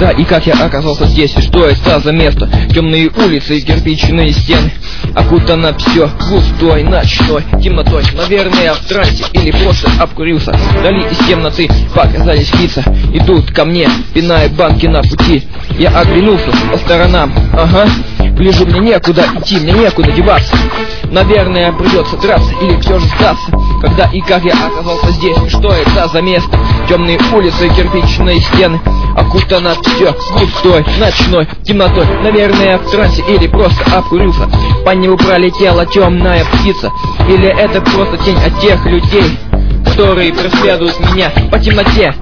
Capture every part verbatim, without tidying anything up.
Когда и как я оказался здесь, и что это за место? Темные улицы и кирпичные стены, окутано все густой ночной темнотой. Наверное, я в трансе или просто обкурился. Вдали из темноты показались лица, идут ко мне, пиная банки на пути. Я оглянулся по сторонам, ага, гляжу, мне некуда идти, мне некуда деваться. Наверное, придется драться или все же сдаться. Когда и как я оказался здесь, и что это за место? Темные улицы, кирпичные стены, окутано все густой ночной темнотой. Наверное, в трансе или просто обкурился. По небу пролетела темная птица, или это просто тень от тех людей, которые преследуют меня по темноте.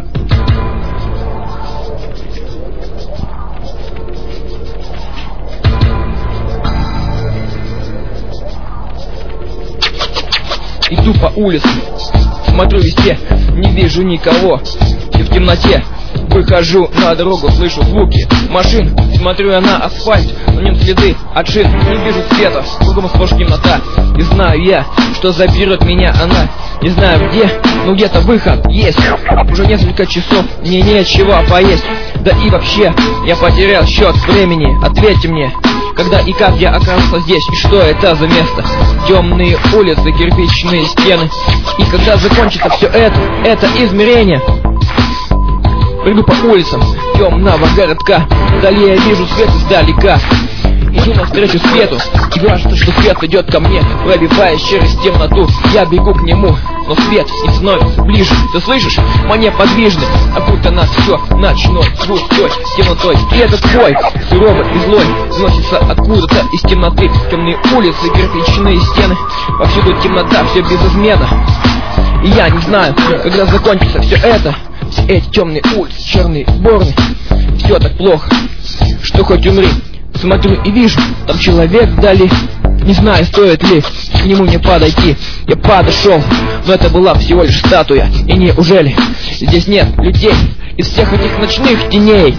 Иду по улице, смотрю везде, не вижу никого. И в темноте выхожу на дорогу, слышу звуки машин. Смотрю я на асфальт, на нем следы от шин. Не вижу света, кругом сплошь темнота. И знаю я, что заберет меня она. Не знаю где, но где-то выход есть. Уже несколько часов, мне нечего поесть. Да и вообще, я потерял счет времени. Ответьте мне, когда и как я оказался здесь, и что это за место? Темные улицы, кирпичные стены. И когда закончится все это, это измерение. Приду по улицам темного городка, вдали я вижу свет издалека. Иду навстречу свету, и кажется, что свет идет ко мне, пробиваясь через темноту. Я бегу к нему, но свет не становится ближе. Ты слышишь? Мне подвижный, окутано все ночной, густой темнотой. И этот твой, суровый и злой, носится откуда-то из темноты. Темные улицы, кирпичные стены, повсюду темнота, все без измена. И я не знаю, когда закончится все это. Все эти темные улицы, черные борны, все так плохо, что хоть умри. Смотрю и вижу, там человек вдали. Не знаю, стоит ли к нему мне подойти. Я подошел, но это была всего лишь статуя. И неужели здесь нет людей из всех этих ночных теней?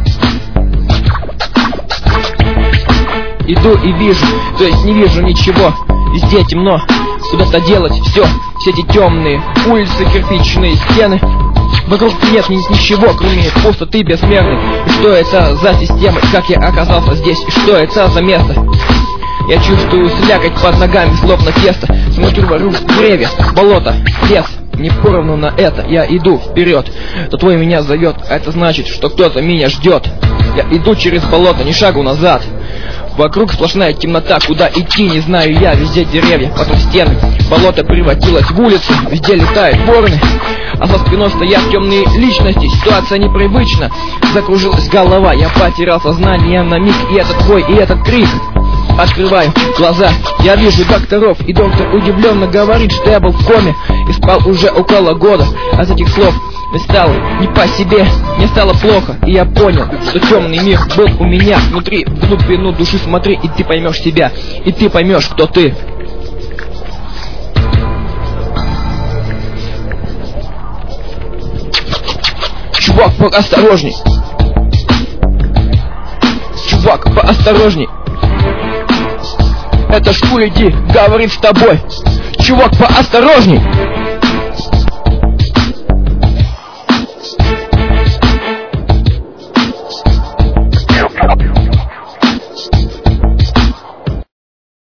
Иду и вижу, то есть не вижу ничего. Везде темно, куда-то делать все. Все эти темные улицы, кирпичные стены. Вокруг нет ничего, кроме пустоты безмерной. И что это за система, как я оказался здесь, и что это за место? Я чувствую слякоть под ногами, словно тесто. Смотрю вокруг деревья, болото, лес. Не поровну на это, я иду вперед. То твой меня зовет, а это значит, что кто-то меня ждет. Я иду через болото, ни шагу назад. Вокруг сплошная темнота, куда идти не знаю я. Везде деревья, потом стены. Болото превратилось в улицу, везде летают вороны. А за спиной стоят темные личности. Ситуация непривычна, закружилась голова. Я потерял сознание на миг, и этот бой, и этот крик. Открываю глаза, я вижу докторов. И доктор удивленно говорит, что я был в коме и спал уже около года. От этих слов мне стало не по себе, мне стало плохо. И я понял, что темный мир был у меня внутри. В глубину души смотри, и ты поймешь себя. И ты поймешь, кто ты. Чувак, поосторожней. Чувак, поосторожней. Это Шкулиди говорит с тобой. Чувак, поосторожней.